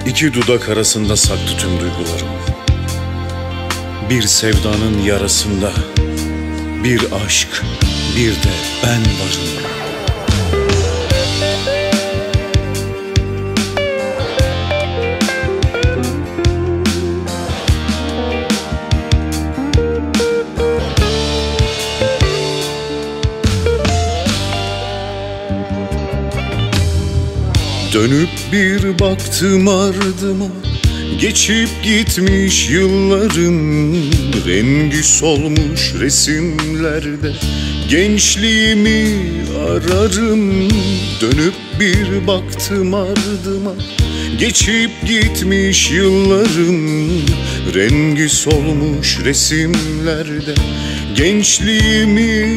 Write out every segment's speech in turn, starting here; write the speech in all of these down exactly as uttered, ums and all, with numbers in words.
İki dudak arasında saklı tüm duygularım. Bir sevdanın yarasında bir aşk, bir de ben varım. Dönüp bir baktım ardıma, geçip gitmiş yıllarım. Rengi solmuş resimlerde gençliğimi ararım. Dönüp bir baktım ardıma, geçip gitmiş yıllarım. Rengi solmuş resimlerde gençliğimi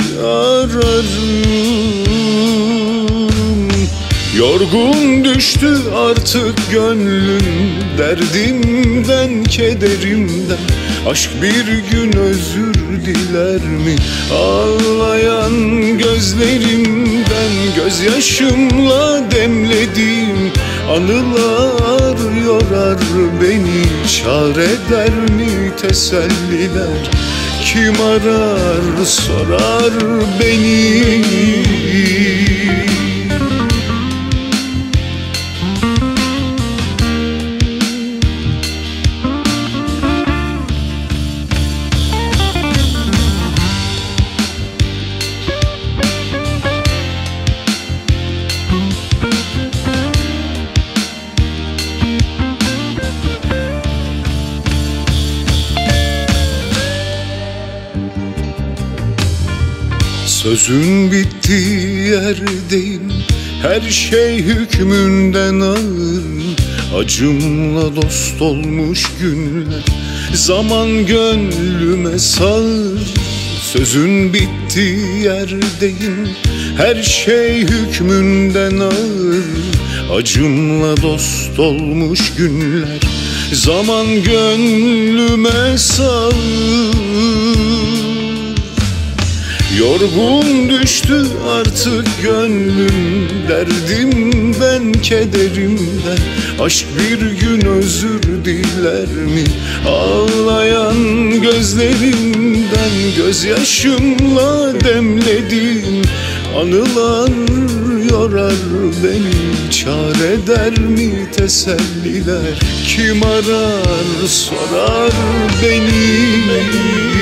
ararım. Yorgun düştü artık gönlüm, derdimden, kederimden. Aşk bir gün özür diler mi ağlayan gözlerimden? Gözyaşımla demlediğim anılar yorar beni. Çare eder mi teselliler? Kim arar sorar beni? Sözün bittiği yerdeyim, her şey hükmünden ağır. Acımla dost olmuş günler, zaman gönlüme sağır. Sözün bittiği yerdeyim, her şey hükmünden ağır. Acımla dost olmuş günler, zaman gönlüme sağır. Yorgun düştü artık gönlüm, derdimden, kederimden. Aşk bir gün özür diler mi ağlayan gözlerimden? Gözyaşımla demlediğim anılar yorar beni. Çare eder mi teselliler? Kim arar sorar beni?